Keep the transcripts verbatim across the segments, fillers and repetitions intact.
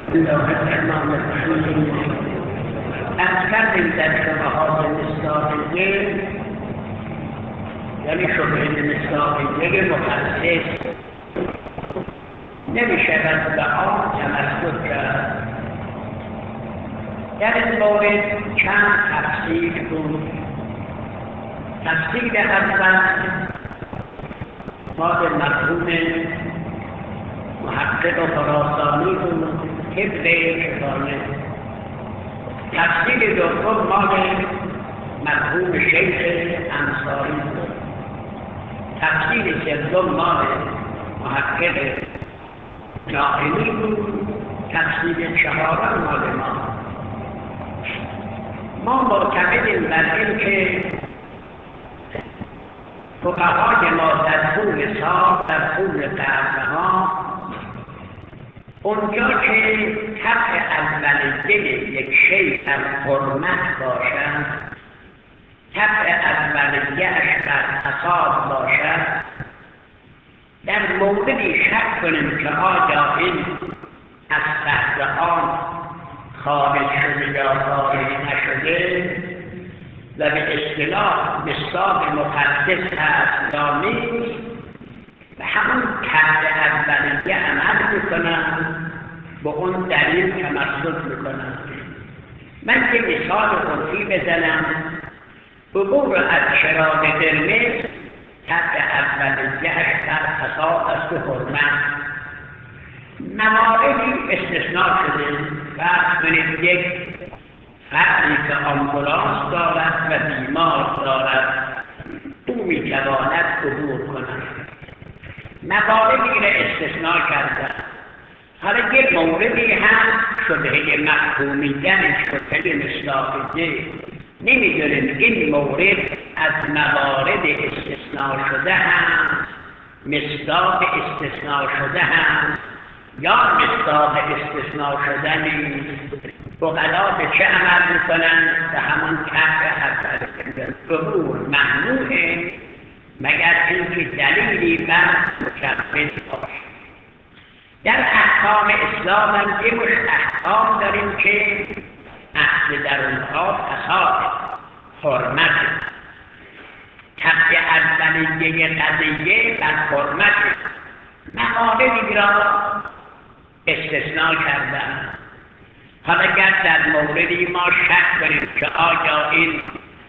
الله الرحمن الرحیم. از کردیم در شبهات مصداقیه، یعنی شبهه مصداقیه مخصص نمیشود به آن تمسک کرد. در این مورد چند تفسیر بود. تفسیر اول مال مرحوم محقق و خراسانی بود، حفظ شبانه. تفسیر دوم مال مرحوم شیخ انصاری بود. تفسیر سوم مال محقق جاهلی بود. تفسیر چهارم مال ما. ما معتقدیم بر این که فقهای ما در طول سال، در طول قرنها، اونجا که طبع اولیه یک شیء در حرمت باشد، طبع اولیه‌اش در فساد باشد، در موردی شک کنیم که آیا این از تحت آن خارج شده یا خارج نشده و به اصطلاح مصداق مقدس هست یا نیست، و همون طبع اولیه عمل میکنن، به اون دلیل تمسک میکنن. من یه مثال عرفی بزنم. عبور از چراغ قرمز طبع اولیه‌اش در فساد است و حرمت. مواردی استثناء شده. فرض کنید یک فردی که آمبولانس دارد و بیمار دارد، او میتواند عبور کند. مواردی را استثناء کرده. حالا یک موردی هم شبهه مفهومیدن، شبهه مصداقیه. نمیدونیم این مورد از موارد استثناء شده هم، مصداق استثناء شده هم، یا مصداق استثناء شده نیست. فقها به چه عمل میکنن؟ به همون طبع اولیه. عبور ممنوعه مگر اینکه دلیلی بر مشبه باشه. در احکام اسلام هم یه مش احکام داریم که اصل در اونها فساد، حرمت. طبع اولیه قضیه بر حرمت. مواردی را استثناء کردن. حالا اگر در موردی ما شک کنیم که آیا این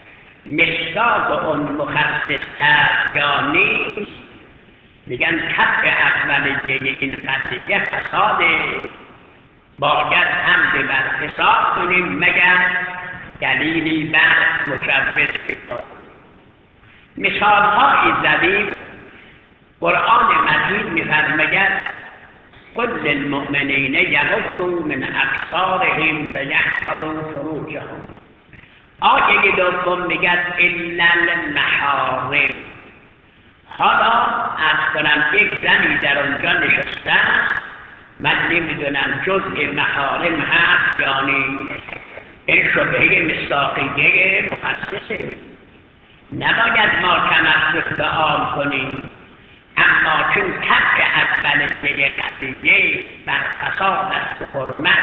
مصداق اون مخصص هست یا نیست، میگن طبع اولیه این قضیه فساده، باید حمل بر فساد کنیم مگر دلیلی بر مجوز بکنیم. مثال هایی زدیم. قرآن مجید می‌فرماید قل للمؤمنین یغضوا من ابصارهم ویحفظوا فروجهم. آیه دوم میگه الا المحارم. حالا از کنم یک زنی در اونجا نشسته، من نمیدونم جزء محارم هست یا نیست. این شبهه مصداقیه مخصصه. نباید ما تمسک به آن کنیم، اما چون طبع اولیه قضیه بر فساد است و حرمت،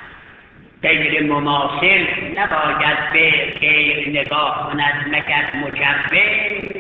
غیر مماثل نباید به غیر نگاه کند مگر مجوز.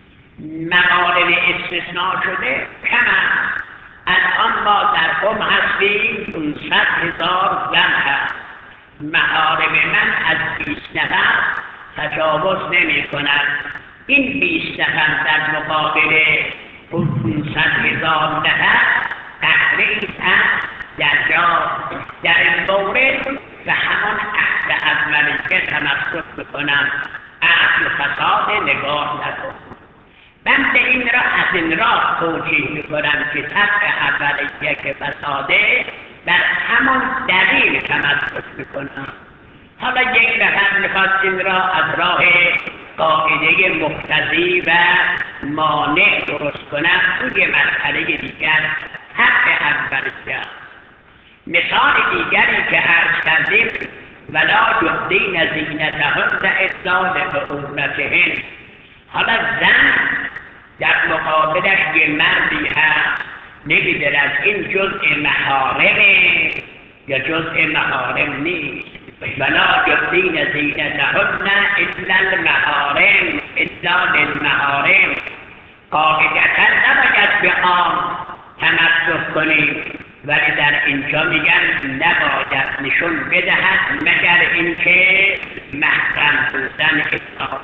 موارد استثناء شده کم است. الان ما در قم هستیم، پانصد هزار زن هست. محارم من از بیست نفر تجاوز نمی کند. این بیست نفر در مقابل پانصد هزار نفر تحریف هست در جا. در این مورد به همان عهد اولیه تمسک بکنم، اصل فساد نگاه نکن. من به این را از این راه توجیه میکنم که طبع اولیه که فساده بر همان دلیل تمسک میکنم. حالا یک نفر میخواد این را از راه قاعده مقتضی و مانع درست کنم، اون یه مسئله دیگر حق اولیه. مثال دیگری که عرض کردیم ولا یبدین زینتهن الا لبعولتهن. حالا زن در مقابلش یه مردی هست، نمیدارد این جزء محارمه یا جزء محارم نیست. ولا یبدین زینتهن الا المحارم الا للمحارم. قاعدتا نباید به عام تمسک کنیم، ولی در اینجا میگن نباید نشون بدهد مگر اینکه محرم بودن اطلاق.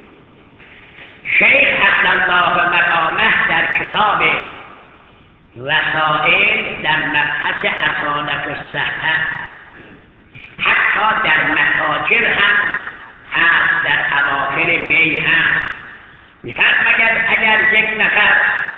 شیخ حسن الله مقامه در کتاب وسائل در مبحث اصالت الصحه حتی در متاجر هم هست، در اواخر بی هم میفرماید اگر یک نفر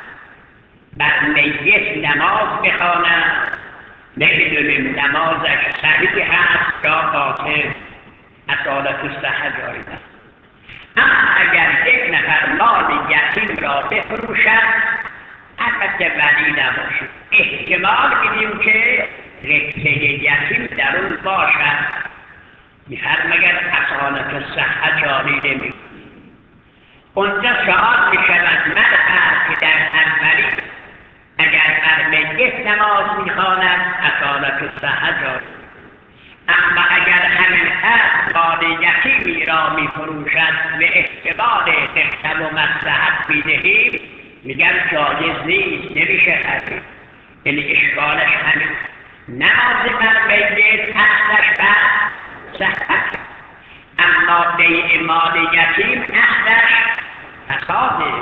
بر میت نماز بخواند نمیدونیم نمازش صحیح هست یا باطل، اصالت الصحه جاری است. اما اگر یک نفر مال یتیم را بفروشد، البته ولی نباشد، احتمال میدیم که رکه یتیم در اون باشد، میفرماید اصالت الصحه جاری نمی‌کند. اونجا سوال میشود مرد که در اولی اگر بر میت نماز میخواند اصالت الصحه جاری، اما اگر همین فرد مال یتیمی را میفروشد و احتمال دخل و مصلحت میدهیم، میگن جایز نیست، نمیشه خرید. یعنی اشکالش همین نماز بر میت اصلش بر صحت، اما بیع مال یتیم اصلش فساده.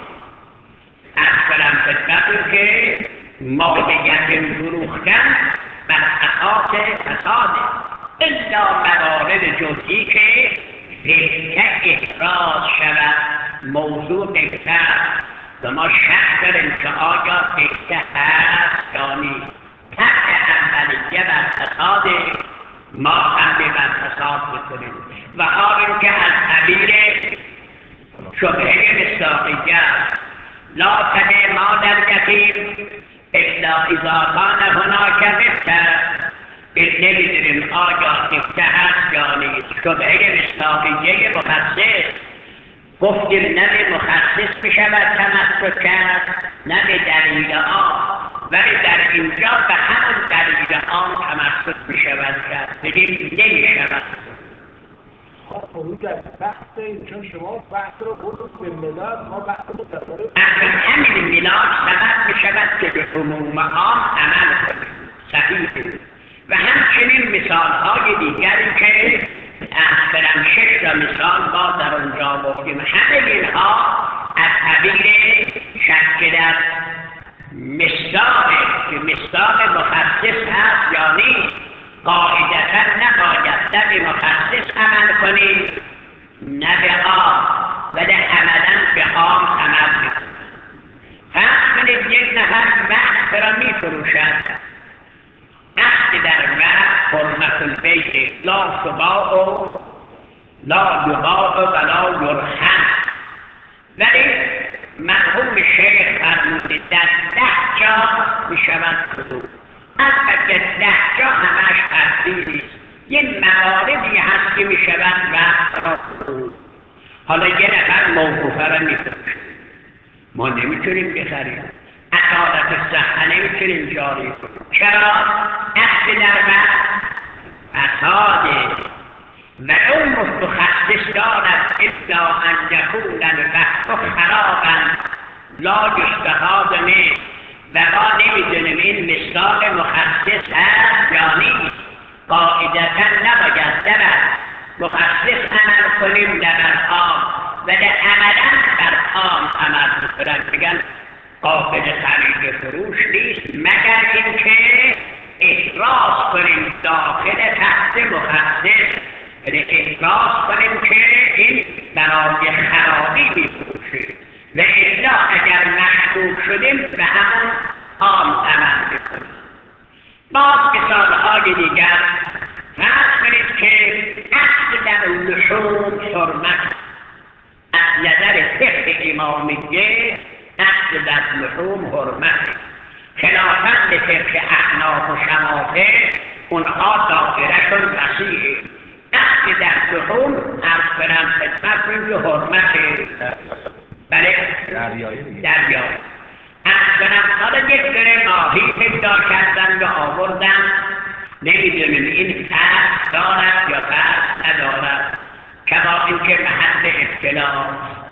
اصلا خدمتون که مال یتیم فروختن بر اساس فساده، الا موارد جزئی که بهتر احراز شود موضوع بهتر و ما شک داریم که آیا بهتر هست یا نیست. طبع اولیه بر فساده، ما هم به بر فساد بکنیم و حال که از قبیل شبهه مصداقیه لا تبع مال الیتیم الا اذا کان هناک بهتر. این نمیدونیم آیا بهتر هست یا نیست. شبهه مصداقیه مخصص گفتیم نه به مخصص بشود تمسک کرد نه به دلیل آن، ولی در اینجا به همون دلیل آن تمسک بشود کرد، بگیم نمیشود. خب در بحث چون شما بحث رو بودید به ملاد، ما بحث رو تفاره اصلا همین ملاد سبب بشود که به عموم آن عمل کنیم، صحیح. و همچنین مثال های دیگری که اخبرم شش تا مثال با در اونجا گفتیم، همه اینها از قبیل شک در مصداق که مصداق مخصص هست یا نیست. قاعدتا نباید نه به مخصص عمل کنیم نه به عام، ولی عملا به عام عمل میکنیم. فرض کنید یک نفر وقت را میفروشد، وقت در وقت حرمت البیع لا تباع و لا یباع ولا یرهن، ولی مرحوم شیخ فرموده در ده جا میشود فروخت. البته ده جا همش تفصیلی است، یه مواردی هست که میشود وقت را فروخت. حالا یه نفر موقوفه را میفروشه، ما نمیتونیم بخریم، اصالت الصحه نمیتونیم جاری کنیم. چرا؟ عقد در وقت فساده و اون متخصص دارد الا ان یکون الوقت خرابا لا یستفاد منه، و ما نمیدونیم این مثال مخصص هست یا نیست. قاعدتا نباید در مخصص عمل کنیم در عام، ولی عملا بر عام عمل بکنن، بگن قابل خرید فروش نیست مگر اینکه احراز کنیم داخل تحت مخصص، یعنی احراز کنیم که این برای خرابی میفروشه، و الا اگر مشکوک شدیم به همون عام عمل بکنیم. باز مثالهای دیگر فرض کنید که اصل در لحوم حرمت از نظر فقه امامیه، اصل در لحوم حرمت خلافاً به فقه احناف و شمافه اونها داخلشون وسیعه. اصل در لحوم از کنم خدمت که حرمت بله دریایی از کنم حالا یک بره ماهی پیدا کردن و آوردن نمیدونیم این فرض دارد یا فرض ندارد، کما اینکه محل اختلاف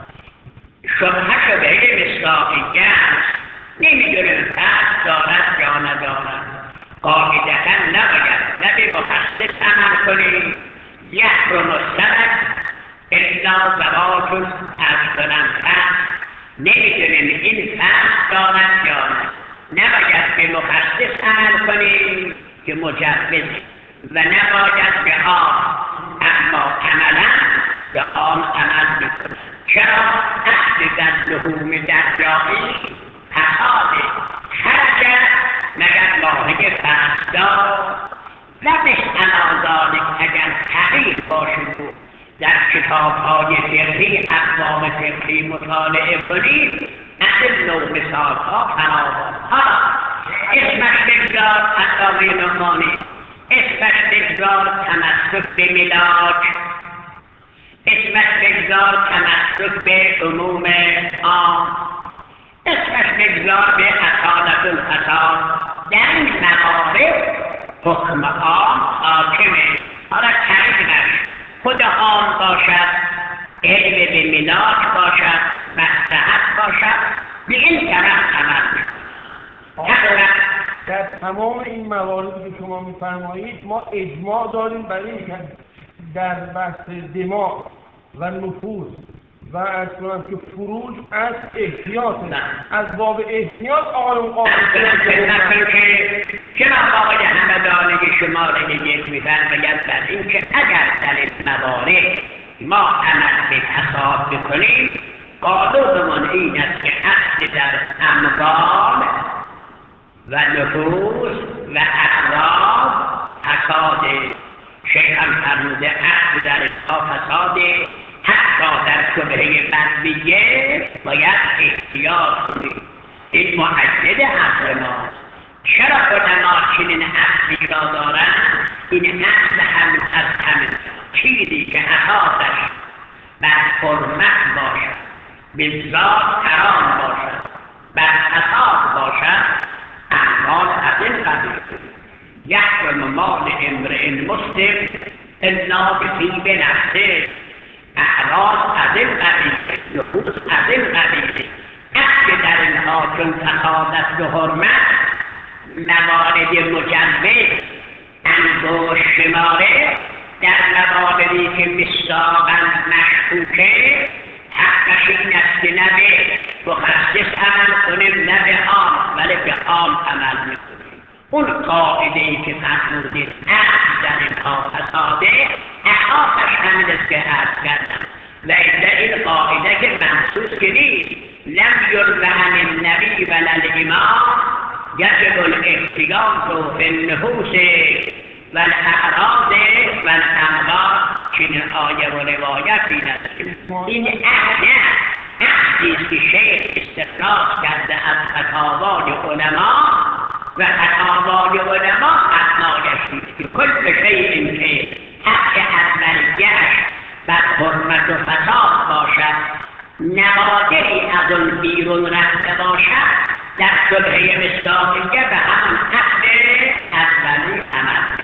شبهه شبهه مصداقیه است، نمیدونیم فرض دارد یا ندارد. قاعدتا نباید نه به مخصص عمل کنیم یحرم السند الا زواج از کنم فرض، نمیدونیم این فرض دارد یا نه. نباید به مخصص عمل کنیم که مجوز و نباید به آن، اما عملا به آن عمل میکنیم. چرا؟ اهل در لحوم دریایی حساد خرجت مگر ماهی فرزدار و به انازانی اگر تحقیق باشه بود در کتاب های فقهی اقوام فقهی مطالعه کنید از این نوع مثال ها فراوان. حالا اسمش بگذار علامه نعمانی، اسمش بگذار تمسک به ملاک، اسمش بگذار تمسک به عموم عام، اسمش بگذار به اصالت الفساد. در این موارد حکم عام حاکمه. حالا طریقش خود عام باشد، علم به ملاک باشد، مصلحت باشد، به این طرف عمل می‌کنه. در تمام این مواردی که شما می‌فرمایید ما اجماع داریم برای اینکه در بحث دماغ و نفوذ و از کنم که فروج از احتیاط از باب احتیاط آقایون قابل که جناب آقای همدانی شماره یک می‌فرماید بر اینکه اگر در این موارد ما عمل به فساد بکنیم قانونمان این است که اصل در اموال و نفوذ و اعراض فساد. شیخ هم فرموده اصل در اینها فساد، حتی در شبهه بدویه باید احتیاط کنیم. این معجد حق ماست. چرا علما چنین اصلی را دارند؟ این اصل هم از همین چیزی که اساسش بر حرمت باشد، به ذات حرام باشد، بر فساد باشد، اعمال از این قبیل. یحرم مال امرئ مسلم الا بطیب نفسه، اعراض از این قبیل، نفوذ از این قبیل. اصل در اینها چون فسادت به حرمت، موارد مجوز انگشت شماره در مواردی که مصداقاً مشکوکه حقش این است که نه به مخصص عمل کنیم نه به عام، ولی به عام عمل میکنیم. اون قاعده ای که فرمودید اصل در اینها فساده، اساسش همین است که عرض کردم. و این قاعده که منصوص که نیست، لم یروی عن النبی ولا الامام یجب الاحتیاط فی النفوس و الاعراض و الاموال. چنین آیه و روایتی است. این اصل اصلی است که شیخ استخراج کرده از فتاوای علما و فتاوای علما مبنایش است که کل شیء که حق اولیه‌اش بر حرمت و فساد باشد، نوادری از آن بیرون رفته باشد، در شبهه مصداقیه به همون اصل اولی عمل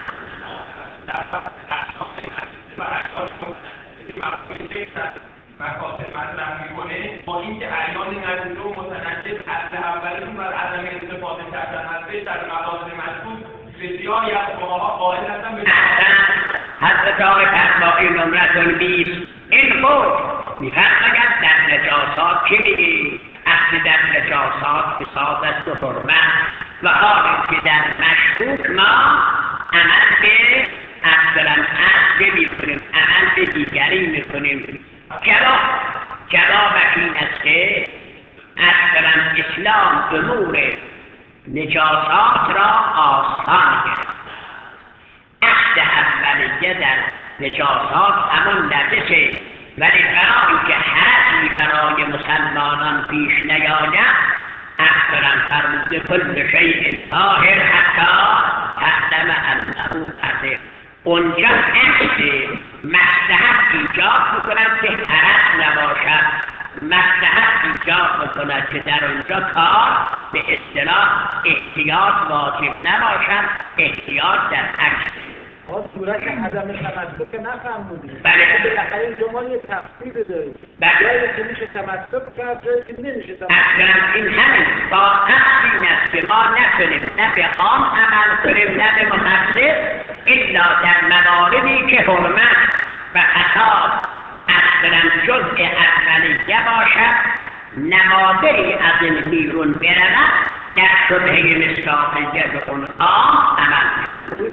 مقاصد مطرح میکنه با اینکه اعیان نزدیک و متنجد اصل اولی بر عدم استفاده کردن ازش در مقاصد مذکور بسیاری از فقها قائل هستند به حضرت آقای فرمایی نمرتون بیست این خود میفرماید در نجاسات چی میگی؟ اصل در نجاسات فساد است و حرمت، و حالی که در مشکوک ما عمل به اصلا اصل میکنیم، عمل به دیگری میکنیم. جواب جوابش این است که اصلا اسلام امور نجاسات را آسان کرد. اصل اولیه در نجاسات همون نجسه، ولی برای که حرجی برای مسلمانان پیش نیاید اصلا فرموده کل شیء طاهر حتی تعلم انه طاهر. اونجا اصل مصلحت ایجاد میکنم که حرج نباشد، مصلحت ایجاد بکند که در اونجا کار به اصطلاح احتیاط واجب نباشد، احتیاط در عکس. آن صورت عدم تمسک که نفرمودیم. بله. بالاخره اینجا ما یه تفصیل داریم. بله. جایی که میشه تمسک کرد، جایی که نمیشه تمسک. اصلا این همین با اصل این است که ما نکنیم نه به عام عمل کنیم نه به مخصص الا در مواردی که حرمت و خطاب اصلا جزء اولیه باشد، نمادری از این بیرون برود در شبهه مصداقیه به اون عام عمل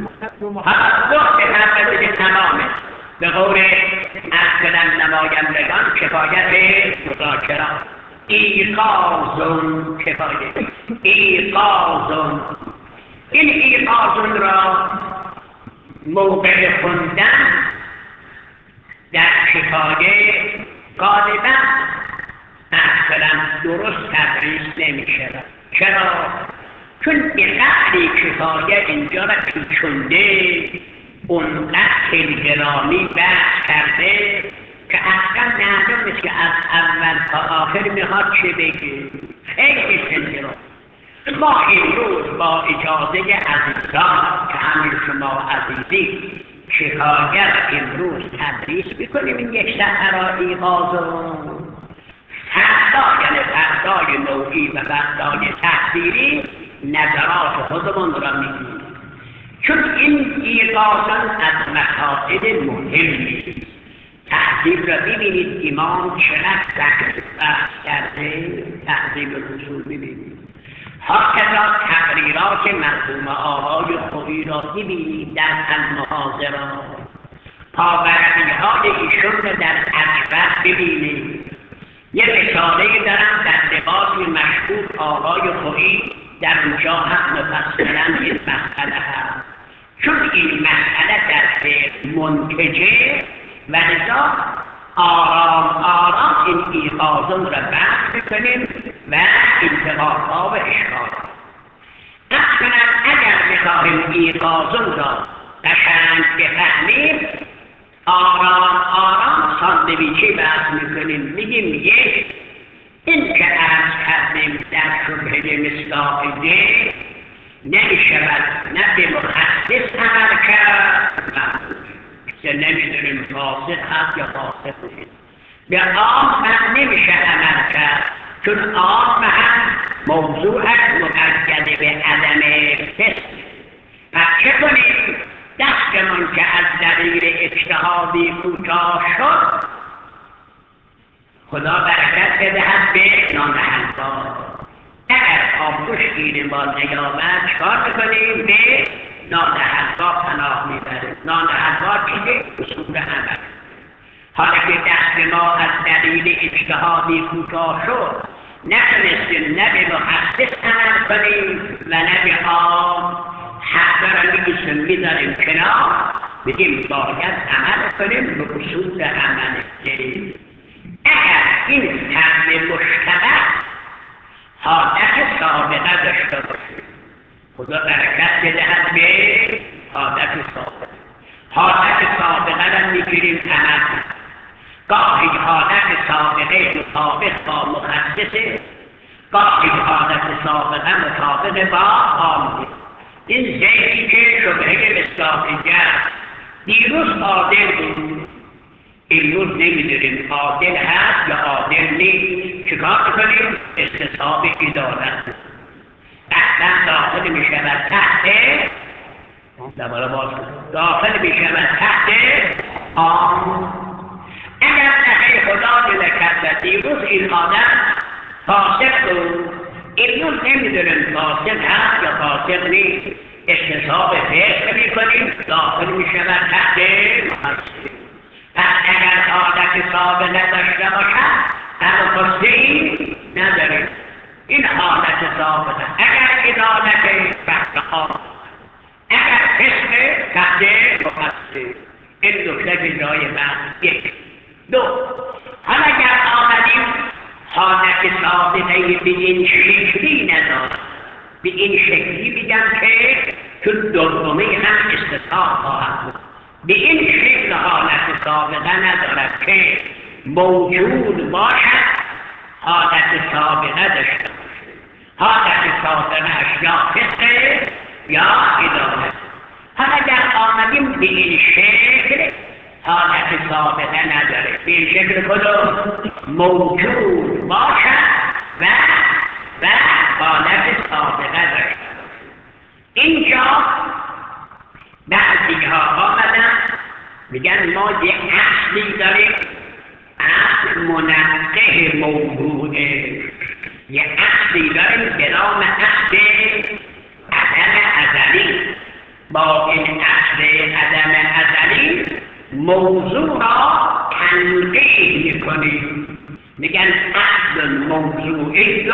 توسط اولیه تمامه. به قول اصلا نمایندگان کفایت مذاکرات ایقاظون کفایت ایقاظون. این ایقاظون را موقع خوندن در کفایه غالبا اصلا درست تدریس نمی شود. چرا؟ چون به قدری کفایه اینجا را پیچونده اونقدر تلگرامی بحث کرده که اصلا معلوم نیست که از اول تا آخر میخواد چه بگه. خیلی تلگرام. ما امروز با اجازه عزیزان که همین شما عزیزی شکایت امروز تدریس بکنیم این یک سفر را ایقاظون فردا، یعنی فردای نوعی و فردای تحصیلی نظرات خودمون را میگیم. چون این ایقاظون از مسائل مهمی تحضیب را ببینید امام چقدر بحث کرده. تحضیب الاصول ببینید، هاکذا تقریرات مرحوم آقای خویی را ببینید در المحاضرات، پاورقی های ایشون را در اکبر ببینید. یه رساله دارم در لباسی مشهور آقای خویی، در اونجا هم مفصلا این مسئله هست. چون این مسئله در فقه منتجه و لذا آرام آرام این ایقاظون را بحث بکنیم و انتقادها و اشکالات. اصلا اگر بخواهیم ایقاظون را قشنگ بفهمیم آرام آرام ساندویچی بحث میکنیم. میگیم یک، این که عرض کردیم در شبهه مصداقیه نمیشود نه به مخصص عمل کرد که نمیدونیم فاسد هست یا فاسد نیست. به عام هم نمیشه عمل کرد چون عام هم موضوعش مقید به عدم فسق. پس چه کنیم؟ دستمون که از دلیل اجتهادی کوتاه شد خدا برکت بدهد به نان حلوا. اگر آبگوش گیریم با نیامد چکار میکنیم؟ به نان حلوا پناه میبریم. نان حلوا چیه؟ اصول عمل. حالا که دست ما از دلیل اجتهادی کوتاه شد نتونستیم نه به مخصص عمل کنیم و نه به عام، حق را میگیسیم میذاریم کنار، بگیم باید عمل کنیم به اصول عمل داریم. اگر این فهم مشتبه حالت سابقه داشته باشه خدا برکت بدهد به حالت سابقه. حالت سابقه را میگیریم عمل. گاهی حالت سابقه مطابق با مخصصه، گاهی حالت سابقه مطابق با عامه. این زیدی که شبهه مصداقیه دیروز عادل بود امروز نمیدونیم عادل هست یا عادل نیست. چکار کنیم؟ استصحاب عدالت اصلا داخل میشود تحت دوباره باز داخل میشود تحت عام. اگر نخیر خدا نکرد دیروز این آدم فاسق بود امروز نمیدونیم فاسق هست یا فاسق نیست، استصحاب فسق میکنیم داخل میشود تحت مخصص. پس اگر حالت سابقه داشته باشد هم قصدی نداریم. این حالت سابقه اگر عدالت تحت عام، اگر فسق تحت مخصص. این نکته که جای بحث. یک دو، حالا اگر آمدیم حالت سابقه به این شکلی ندارد، به این شکلی بگم که چون دومی هم استصحاب خواهد بود، به این شکل حالت سابقه ندارد که موجود باشد حالت سابقه داشته باشه. حالت سابقه یا فسقه یا ادامه. حالا اگر آمدیم به این شکل حالت سابقه نداره، به این شکل کدوم موجود باشد و و حالت سابقه داشته. اینجا بعضی ها آمدن میگن ما یک اصلی داریم، اصل منقه موضوعه. یک اصلی داریم به نام اصل عدم ازلی. با این اصل عدم ازلی موضوع را تنقیح میکنیم، میگن اصل موضوعی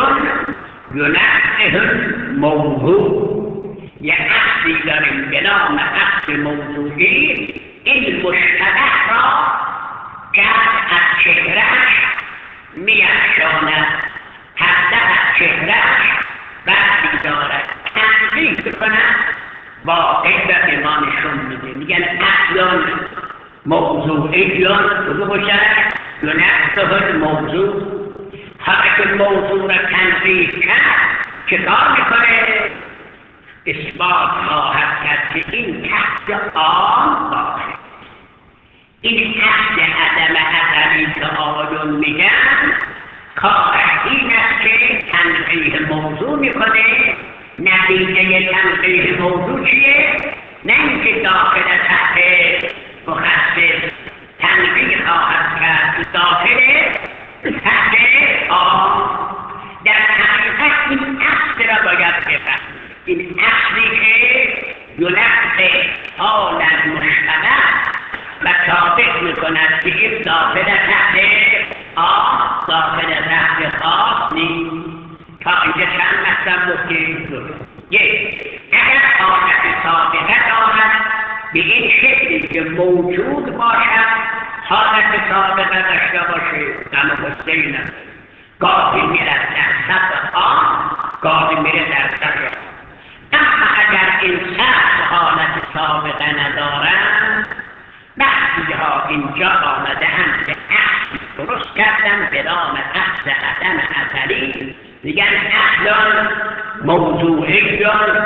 ینقه موضوع. یک اصلی داریم به نام اصل موضوعی، این مشتبه را گرد از چهرهش میافشاند، پرده از چهرهش بردی دارد، تنقیح کند، واقع و ایمان نشون میده. میگن اصل موضوعی کدوم باشد؟ ینقه موضوع. حالا که موضوع را تنقیح کرد چه کار میکنه؟ اثبات خواهد کرد که این تحت آن داخل. این اصل عدم ازلی که آقایون میگن کارش این است که تنقیح موضوع میکنه. نتیجه تنقیح موضوع چیه؟ نه اینکه داخل تحت مخصص تنقیح خواهد کرد، داخل تحت آن. در حقیقت این اصل را باید بفهم. این اصلی که ینقه حال مشتبه و ثابت میکند که این داخل تحت آن، داخل تحت خاص نیست. تا اینجا چند مطلب گفتیم؟ یک، اگر حالت سابقه دارد به این شکلی که موجود باشد، حالت سابقه داشته باشه، دم غصه ای نداره، گاهی میرد در سطح آن، گاهی میره در سطح آن. اما اگر این سطح حالت سابقه ندارند، بعضی ها اینجا آمده هم که اصل درست کردن به نام اصل عدم ازلی، میگن اصل موضوعی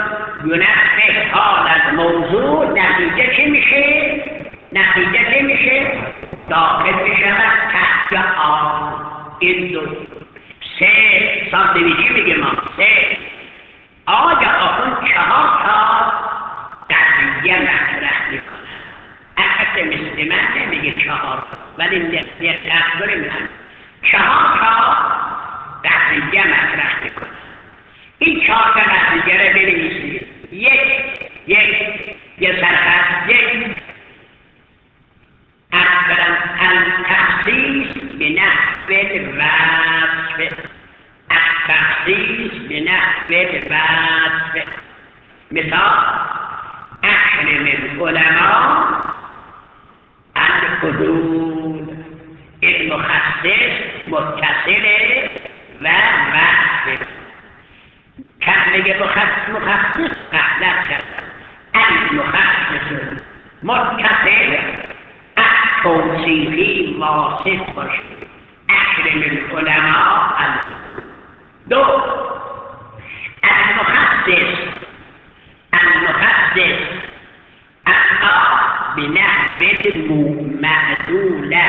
ینقه حال از موضوع. نتیجه چه میشه؟ نتیجه چه میشه؟ داخل میشود تحت آن. این دو. سه، ساندویچی میگه ما سه، آیا آخون چهار تا قضیه مطرح میکنه. البته مثل من نمیگه چهار، ولی دقت کنیم چهار تا قضیه مطرح میکنه. این چهار تا قضیه رو بنویسید. یک یک یه سرخط یک اولا التخصیص به نحو الوصف. التخصیص به نحو الوصف. مثال احرم العلماء الحدود. این مخصص متصل و وصف. کلمه مخصص قبلا کردن. المخصص متصل توصیفی واصف باشه. احرم العلماء الحدود. دو، المخصص المخصص اما بنحو معدوله.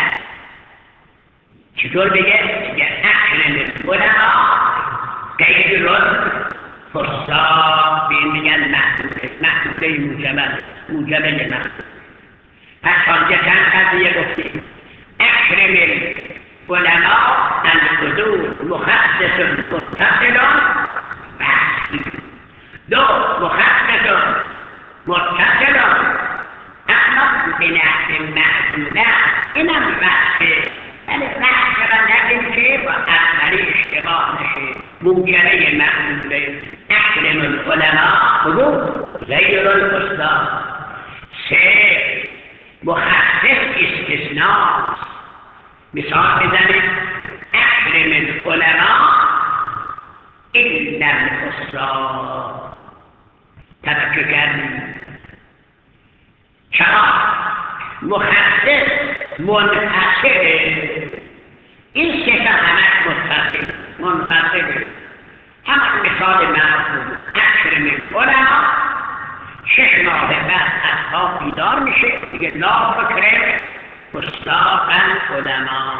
چطور بگه؟ بگه احرم العلماء غیر الفساق. به این میگن محدوده. محدوده موجبه موجبه محدود. پس آنجا چند قضیه گفتیم؟ احرم العلماء الحدود مخصص متصل وصفی. دو، مخصص متصل اما به نحو معدوله. اینم وصفه، ولی وصف را نگیم که با اولی اشتباه نشه. موجبه معدوله. احرم العلماء بگو غیر الفساق. سه، مخصص استثناء. مثال بزنید احرم العلماء الا الفساق. توجه کردید؟ چرا؟ مخصص منحصر. این سه تا همه متصل منفصل. همون مثال معروف اکرم العلما، شش ماه بعد از خواب بیدار میشه دیگه لا فکر مستاقا علما.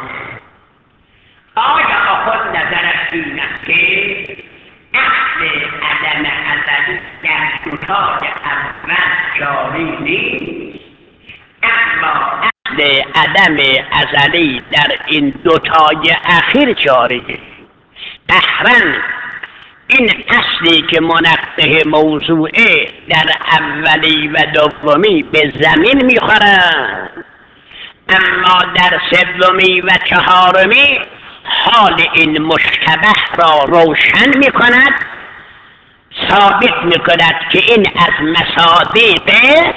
آیا خود نظرش این است که اصل عدم ازلی در دوتای اول جاری نیست، اما اصل عدم ازلی در این دوتای اخیر جاریه؟ قهرن این اصلی که منقه موضوعه در اولی و دومی به زمین میخورن، اما در سومی و چهارمی حال این مشتبه را روشن میکند، ثابت میکند که این از مصادیق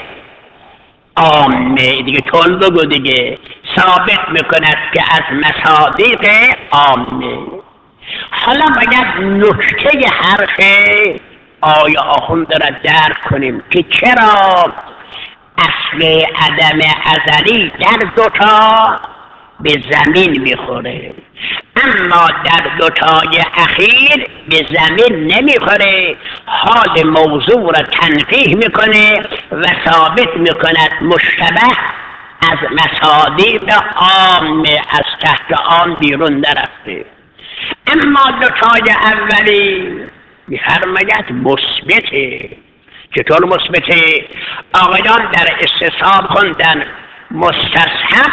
عامه، دیگه طول بگو دیگه، ثابت میکند که از مصادیق عامه. حالا باید نکته حرف آیه آخوند را درک کنیم که چرا اصل عدم ازلی در دوتا به زمین میخوره اما در دوتای اخیر به زمین نمیخوره. حال موضوع را تنقیح میکنه و ثابت میکند مشتبه از مصادیق عام، از تحت عام بیرون نرفته. اما دوتای اولی میفرماید مثبته. چطور مثبته؟ آقایان در استصحاب خوندن مستصحب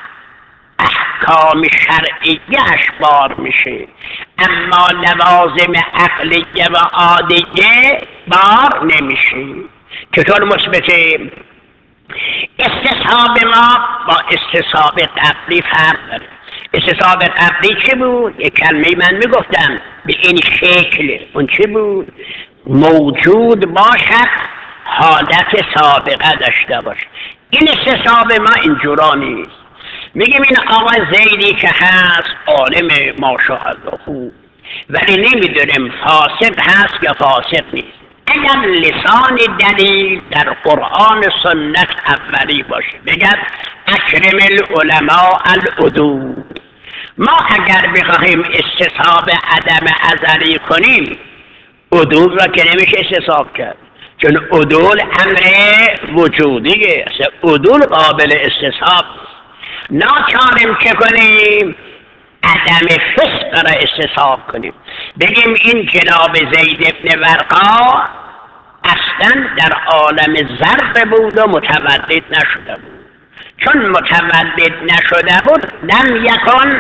احکام شرعیه‌اش بار میشه، اما لوازم عقلیه و عادیه بار نمیشه. چطور مثبته؟ استصحاب ما با استصحاب قبلی فرق داره. استصحاب قبلی چه بود؟ یک کلمه من میگفتم به این شکل. اون چه بود؟ موجود باشد حالت سابقه داشته باشه. این استصحاب ما اینجورا نیست. میگیم این آقا زیدی که هست عالم ماشاءالله خوب، ولی نمیدونیم فاسق هست یا فاسق نیست. اگر لسان دلیل در قرآن سنت اولی باشه بگد اکرم العلماء العدود، ما اگر بخواهیم استصحاب عدم ازلی کنیم عدول را که نمیشه استصحاب کرد، چون عدول امر وجودیه، عدول قابل استصحاب. ناچاریم که کنیم عدم فسق را استصحاب کنیم، بگیم این جناب زید ابن ورقا اصلا در عالم ذره بود و متولد نشده بود. چون متولد نشده بود لم یکن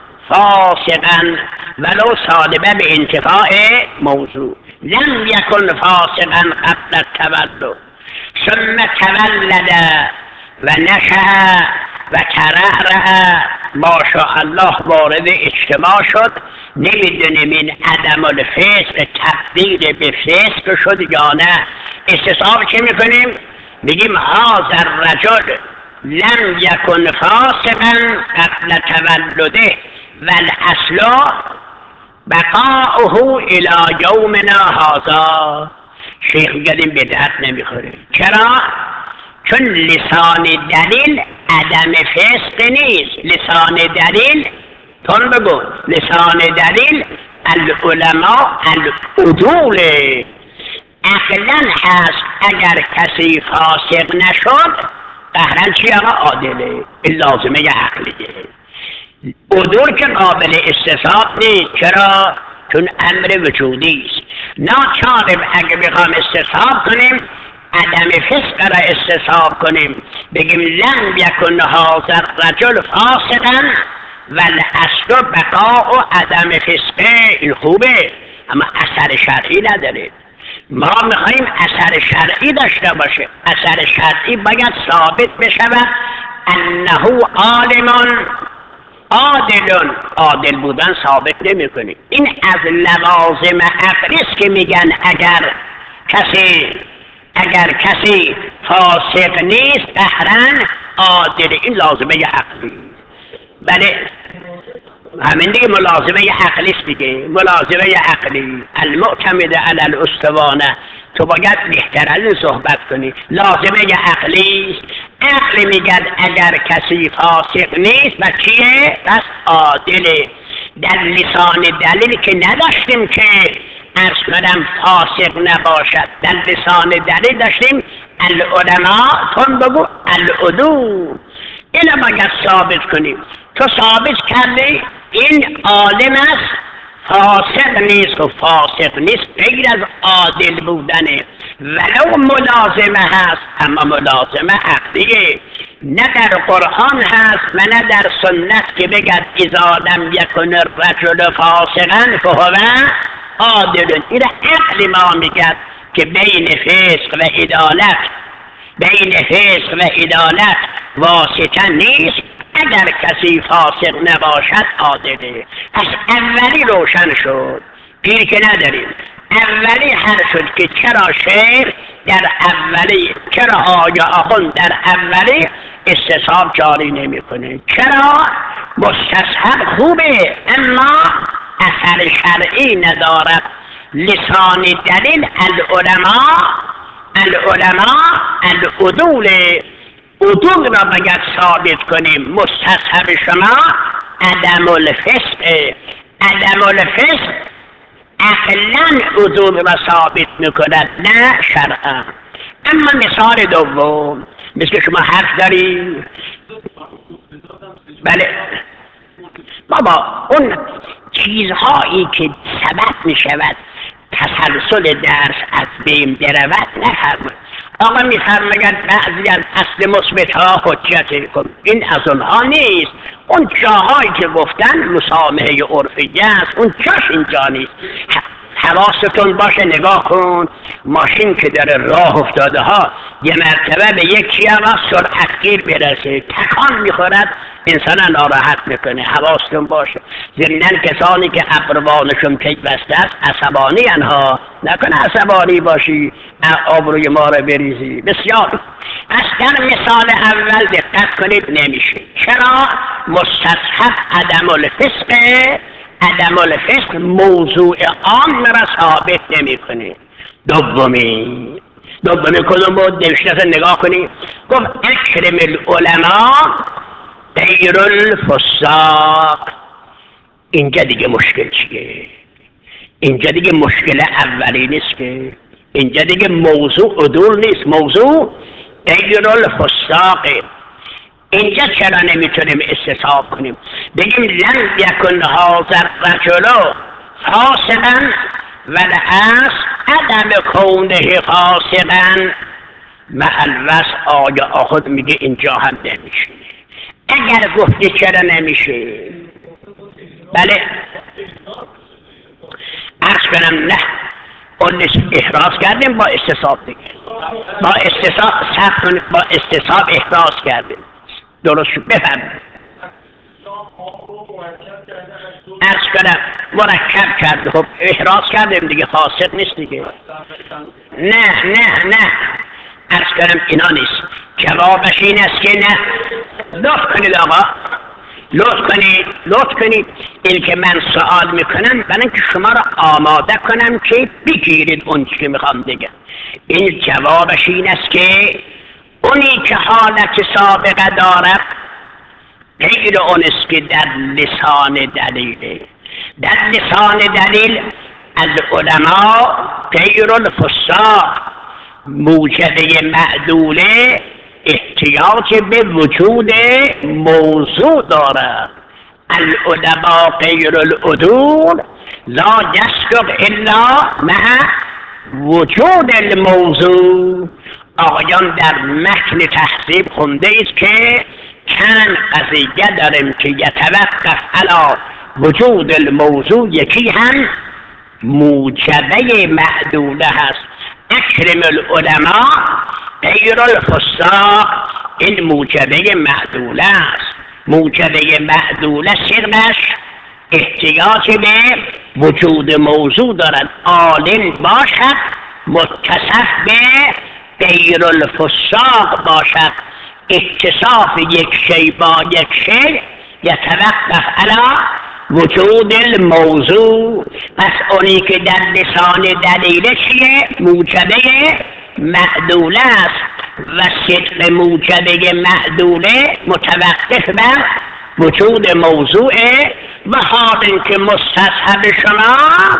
فاسقا ولو صادبه به انتفاع موضوع، لم یکن فاسقا قبل التولد ثم تولد و نشأ و ترعرع ماشاءالله وارد اجتماع شد. نمیدونیم این عدم الفسق تبدیل به فسق شد یا نه. استصحاب چه میکنیم؟ میگیم هذا الرجل لم یکن فاسقا قبل تولده والاصل بقاؤه الی یومنا هذا. شیخ میگه این بدعت نمیخوره. چرا؟ چون لسان دلیل عدم فسق نیست. لسان دلیل تون بگو، لسان دلیل العلماء العدول. عقلا هست اگر کسی فاسق نشد قهرن چی آقا؟ عادله. این لازمه عقلیه. عدول که قابل استصحاب نیست. چرا؟ چون امر وجودی است. ناچاریم اگه بخوام استصحاب کنیم عدم فسق را استصحاب کنیم، بگیم لم یکن هذا الرجل فاسقا والاصل بقاء و عدم فسقه. این خوبه اما اثر شرعی نداره. ما میخواییم اثر شرعی داشته باشه. اثر شرعی باید ثابت بشود انه عالم عادل. عادل بودن ثابت نمی کنیم. این از لوازم عقلی است که میگن اگر کسی اگر کسی فاسق نیست قهرن عادل. این لازمه عقلی. بله همین دیگه ملازمه عقلی است دیگه. ملازمه عقلی المعتمد علی الاستوانه. تو باید بهتر از این صحبت کنی. لازمه عقلی است. عقل میگن اگر کسی فاسق نیست و چیه؟ پس عادله. در لسان دلیل که نداشتیم که عرض کنم فاسق نباشد، در لسان دلیل داشتیم العلماء، تون بگو العدول. اینو باید ثابت کنیم. تو ثابت کردی این عالم است، فاسق نیست و فاسق نیست غیر از عادل بودنه، ولو ملازمه هست اما ملازمه عقلیه، نه در قرآن هست و نه در سنت که بگد اذا لم یکن الرجل فاسقا فهو عادل. این عقل ما میگد که بین فسق و عدالت بین فسق و عدالت واسطه نیست. اگر کسی فاسق نباشد عادله. پس اولی روشن شد، پیر که نداریم. اولی حل شد که چرا شعر در اولی، چرا آیا آخوند در اولی استصحاب جاری نمی کنه. چرا؟ مستصحب خوبه اما اثر شرعی ندارد. لسان دلیل العلماء العلماء العدول، عدول را باید ثابت کنیم. مستصحب شما عدم الفسق، عدم الفسق عقلا عدول را ثابت میکند نه شرعا. اما مثال دوم، مثل شما حرف داری؟ بله بابا، اون چیزهایی که سبب میشود تسلسل درس از بین برود نفرمایید. آقا میفرماید بعضی از اصل مثبت ها حجت کن، این از اونها نیست. اون جاهایی که گفتن مسامحه عرفیه است، اون جاش اینجا نیست. حواستون باشه، نگاه کن ماشین که در راه افتاده ها یه مرتبه به یکی آقا سرعتگیر برسه، تکان میخورد، انسان ناراحت میکنه. حواستون باشه. ضمناً کسانی که ابروانشون پیوسته است عصبانی انها، نکنه عصبانی باشی آبروی ما رو بریزی. بسیار. پس در مثال اول دقت کنید نمیشه. چرا؟ مستصحب عدم الفسق، عدم الفسق موضوع عام را ثابت نمی کنه. دومی دومی کدوم بود؟ نوشته نگاه کنید. گفت اکرم العلماء غیر الفساق. اینجا دیگه مشکل چیه؟ اینجا دیگه مشکل اولی نیست که، اینجا دیگه موضوع عدول نیست، موضوع غیر الفساق. اینجا چرا نمیتونیم استصحاب کنیم؟ بگیم لم یکن هذا الرجل فاسقا والاصل عدم کونه فاسقا مع الوصف. آیا آخود میگه اینجا هم نمیشه. اگر گفتی چرا نمیشه؟ بله عرض کنم نه، اون احراز کردیم با استصحاب دیگه، با استصحاب سخت با استصحاب احراز کردیم. درست شد. بفهم عرض کنم مرکب کرده، خب احراز کردیم دیگه، فاسق نیست دیگه. نه نه نه عرض کنم اینا نیست. جوابش این است که نه. لطف کنید آقا، لطف کنید لطف کنید این که من سوال میکنم برای اینکه شما را آماده کنم که بگیرید اون چی که میخوام بگم. این جوابش این است که اونی که حالت سابقه دارد غیر اون است که در لسان دلیله. در لسان دلیل از علماء غیر الفساق موجبه معدوله احتیاج به وجود موضوع دارد. العلماء غیر العدول لا یصدق الا مع وجود الموضوع. آقایان در متن تهذیب خونده است که چند قضیه داریم که یتوقف علی وجود الموضوع، یکی هم موجبه معدوله هست. اکرم العلماء غیر الفساق، این موجبه معدوله است. موجبه معدوله صرفش احتیاج به وجود موضوع دارد. عالم باشد متصف به غیر الفساق باشد. اتصاف یک شی با یک شی یتوقف علی وجود الموضوع. پس اونی که در لسان دلیل چیه؟ موجبه معدوله است و صدق موجبه معدوله متوقف بر وجود موضوعه و حال اینکه مستصحب شما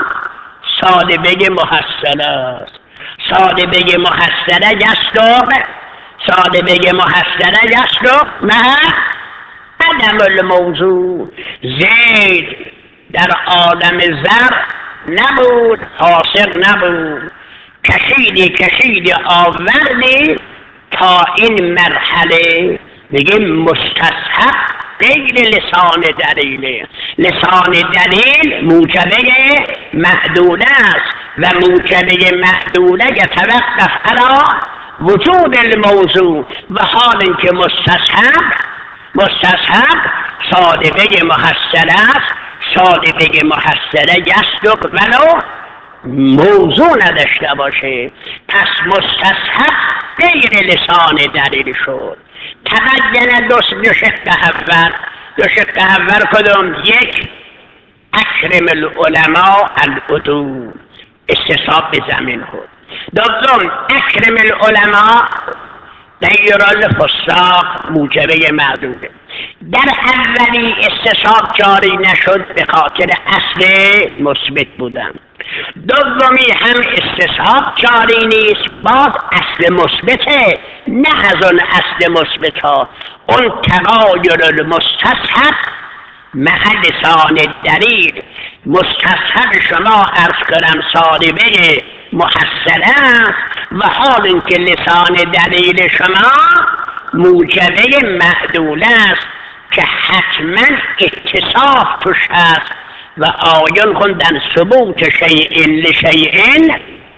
ساده بگه محصل است. ساده بگه محصل یصدق، ساده بگه محصل یصدق نه عدم الموضوع. زید در عالم زر نبود، حاصل نبود، کشیدی کشیدی آوردی تا این مرحله بگه مستصحب غیر لسان دلیل. لسان دلیل موجبه محدوده است و موجبه محدوده یتوقف علی وجود الموضوع و حال اینکه مستصحب مستصحب ساده بگه محصل است. ساده بگه محصله یصدق ولو موضوع نداشته باشه. پس مستصحب غیر لسان دلیل شد. تبین دو شق اول. دو شق اول کدوم؟ یک اکرم العلماء العدول، استصحاب به زمین خود. دوم اکرم العلماء غیر الفساق موجبه معدوده. در اولی استصحاب جاری نشد به خاطر اصل مثبت بودن. دومی هم استصحاب جاری نیست، باز اصل مثبته، نه از اون اصل مثبت ها. اون تغایر المستصحب مع لسان دلیل. مستصحب شما عرض کنم صادبه محصله است و حال اینکه لسان دلیل شما موجبه معدوله است که حتما اتصاف توش هست و آیان خوندن ثبوت شیء لشیء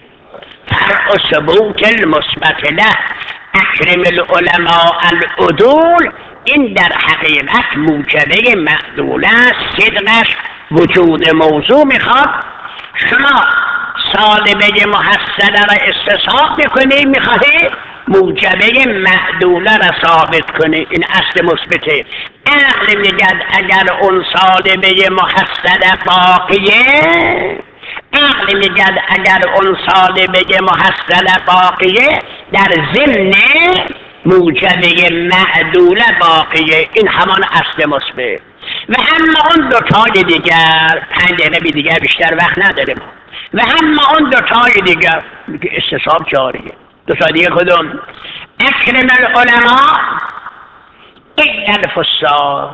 فرع ثبوت المثبت له. اکرم العلماء العدول این در حقیقت موجبه معدوله است. صدقش وجود موضوع میخواد. شما صادبه محصله را استصحاب میکنی، میخواهی موجبه معدوله را ثابت کنی. این اصل مثبته. عقل میگد اگر اون صادبه محصله باقیه، عقل میگد اگر اون صادبه محصله باقیه در ضمن موجبه معدوله باقیه. این همان اصل مثبت. و اما اون دوتای دیگر، پنج دقیقه دیگر بیشتر وقت نداریم، و اما اون دوتای دیگر میگه استصحاب جاریه. دوتای دیگر کدوم؟ اکرم العلماء الا الفساق.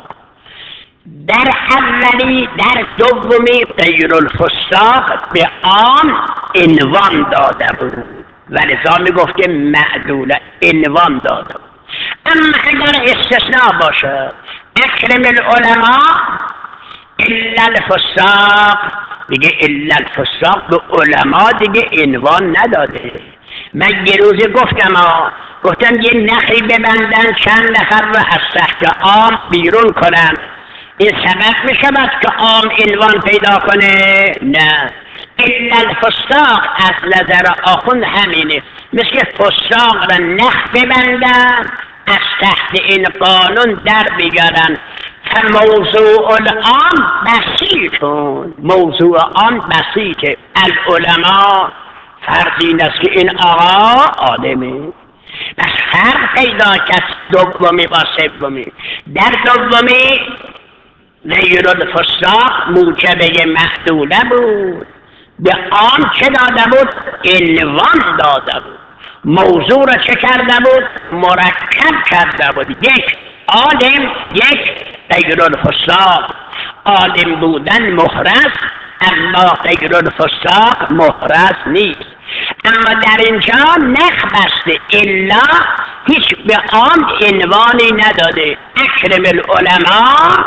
در اولی در دومی غیر الفساق به آن عنوان داده بود و لذا میگفت که معدوله عنوان داده بود. اما اگر استثناء باشه اکرم العلماء الا الفساق، دیگه الا الفساق به علما دیگه عنوان نداده. من یه روزی گفتم ها گفتم یه نخی ببندن چند نفر رو از تحت عام بیرون کنن، این سبب میشود که عام عنوان پیدا کنه؟ نه. الا الفساق از نظر آخوند همینه، مثل فساق را نخ ببندن از تحت این قانون در بگرن. فموضوع العام بسیطون، موضوع عام بسیطه. العلماء فرق این است که این آقا آدمه. بس فرق پیدا کرد دومی با سومی. در دومی غیر الفساق موجبه معدوله بود، به آن چه داده بود؟ عنوان داده بود. موضوع را چه کرده بود؟ مرکب کرده بود. یک عالم، یک غیر الفساق. عالم بودن محرز، اما غیر الفساق محرز نیست. اما در اینجا نخ بسته، الا هیچ به آن عنوانی نداده. اکرم العلماء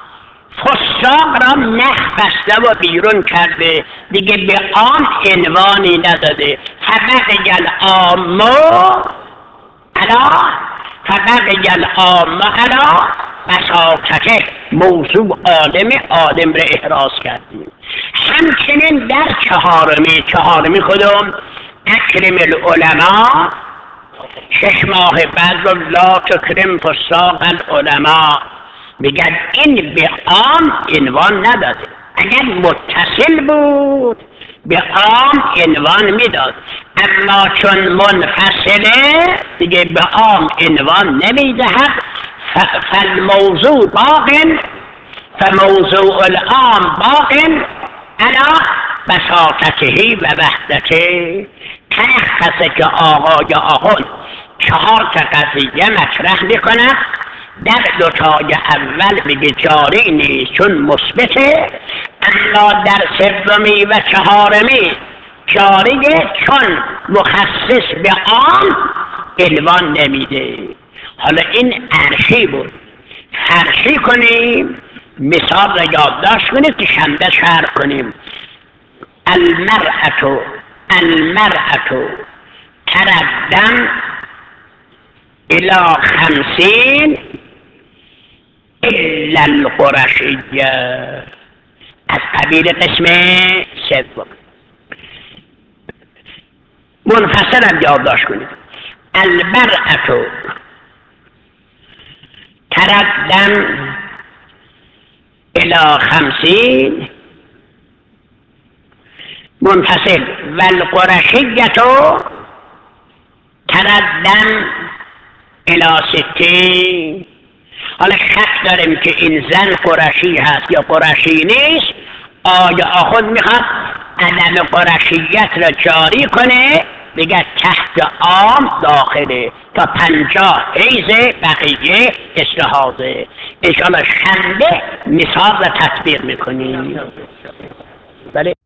فساق را نخ بسته و بیرون کرده، دیگه به آن عنوانی نداده. فبقی العامه علی فبقی العامه علی بساطته. موضوع عالم آدم را احراز کردیم. همچنین در چهارمی چهارمی کدوم؟ اکرم العلماء شش ماه بعد رو لا تکرم فساق العلماء. میگن این به آن عنوان نداده. اگر متصل بود به آن عنوان میداد، اما چون منفصله دیگه به آن عنوان نمیدهد. فالموضوع باق فموضوع العام باق علی بساطته و وحدته. تلخصه که آقای آخوند چهار تا قضیه مطرح میکنه. در دوتای اول میگه جاری نیست چون مثبته، اما در سومی و چهارمی جاریه چون مخصص به عام عنوان نمیده. حالا این عرشی بود، فرشی کنیم، مثال را یادداشت کنید که شنبه شرح کنیم. المرأة المرأة تردم الى خمسین الا القرشیه، از قبیل قسم سوم. منفصل هم یادداشت کنید. المرأة تردم الى خمسین منفصل و القرشیه تردم الى ستین. حالا شک داریم که این زن قرشی هست یا قرشی نیست. آیا آخوند میخواد عدم قرشیت را جاری کنه، بگه تحت عام داخله تا پنجاه حیز بقیه استحاضه. انشاءالله شنبه مثال را تطبیق میکنیم. بله.